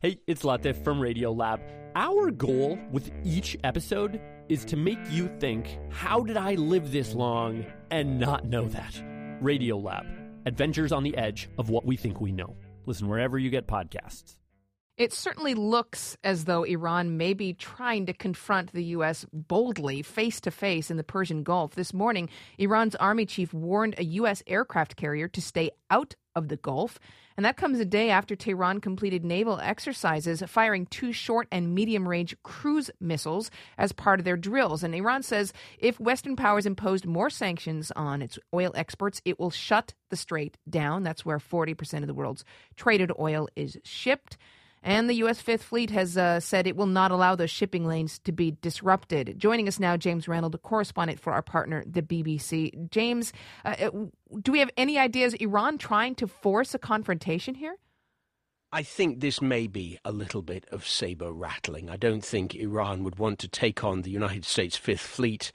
Hey, it's Latif from Radiolab. Our goal with each episode is to make you think, how did I live this long and not know that? Radiolab, adventures on the edge of what we think we know. Listen wherever you get podcasts. It certainly looks as though Iran may be trying to confront the U.S. boldly, face-to-face in the Persian Gulf. This morning, Iran's army chief warned a U.S. aircraft carrier to stay out of the Gulf. And that comes a day after Tehran completed naval exercises, firing 2 short and medium-range cruise missiles as part of their drills. And Iran says if Western powers imposed more sanctions on its oil exports, it will shut the strait down. That's where 40% of the world's traded oil is shipped. And the U.S. Fifth Fleet has said it will not allow those shipping lanes to be disrupted. Joining us now, James Reynolds, a correspondent for our partner, the BBC. James, do we have any idea, is Iran trying to force a confrontation here? I think this may be a little bit of saber rattling. I don't think Iran would want to take on the United States Fifth Fleet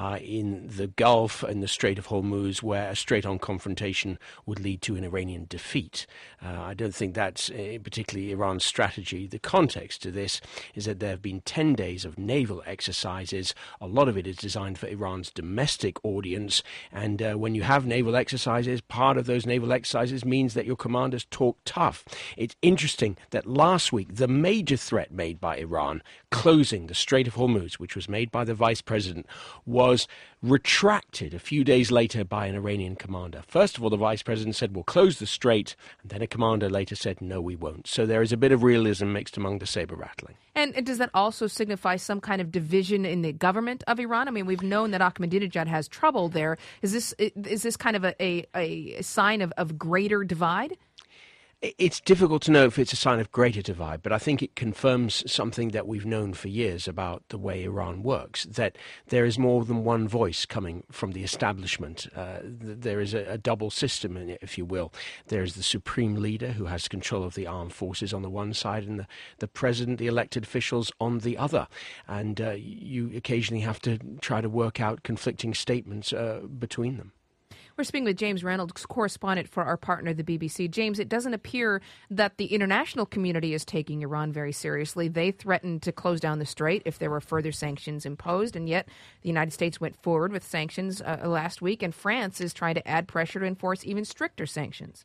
in the Gulf and the Strait of Hormuz, where a straight-on confrontation would lead to an Iranian defeat. I don't think that's particularly Iran's strategy. The context to this is that there have been 10 days of naval exercises. A lot of it is designed for Iran's domestic audience. And when you have naval exercises, part of those naval exercises means that your commanders talk tough. It's interesting that last week, the major threat made by Iran, closing the Strait of Hormuz, which was made by the vice president, was retracted a few days later by an Iranian commander. First of all, the vice president said, we'll close the strait, and then a commander later said, no, we won't. So there is a bit of realism mixed among the saber rattling. And does that also signify some kind of division in the government of Iran? I mean, we've known that Ahmadinejad has trouble there. Is this kind of a sign of greater divide? It's difficult to know if it's a sign of greater divide, but I think it confirms something that we've known for years about the way Iran works, that there is more than one voice coming from the establishment. There is a double system, if you will. There is the supreme leader who has control of the armed forces on the one side and the president, the elected officials on the other. And you occasionally have to try to work out conflicting statements between them. We're speaking with James Reynolds, correspondent for our partner, the BBC. James, it doesn't appear that the international community is taking Iran very seriously. They threatened to close down the strait if there were further sanctions imposed, and yet the United States went forward with sanctions last week, and France is trying to add pressure to enforce even stricter sanctions.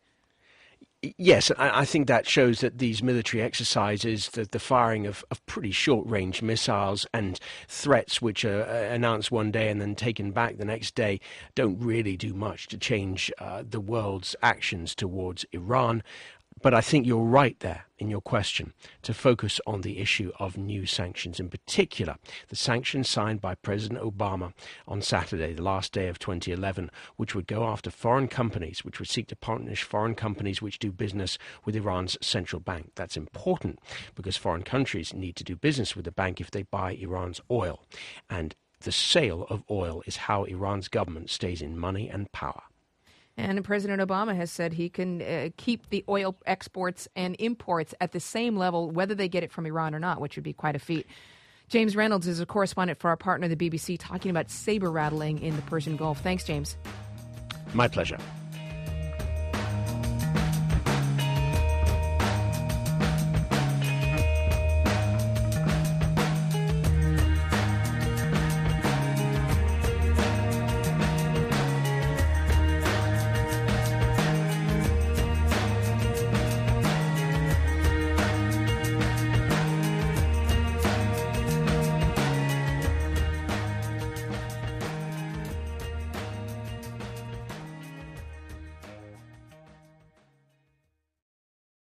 Yes, I think that shows that these military exercises, the firing of pretty short-range missiles and threats which are announced one day and then taken back the next day, don't really do much to change the world's actions towards Iran. But I think you're right there in your question to focus on the issue of new sanctions, in particular the sanctions signed by President Obama on Saturday, the last day of 2011, which would go after foreign companies, which would seek to punish foreign companies which do business with Iran's central bank. That's important because foreign countries need to do business with the bank if they buy Iran's oil. And the sale of oil is how Iran's government stays in money and power. And President Obama has said he can keep the oil exports and imports at the same level, whether they get it from Iran or not, which would be quite a feat. James Reynolds is a correspondent for our partner, the BBC, talking about saber rattling in the Persian Gulf. Thanks, James. My pleasure.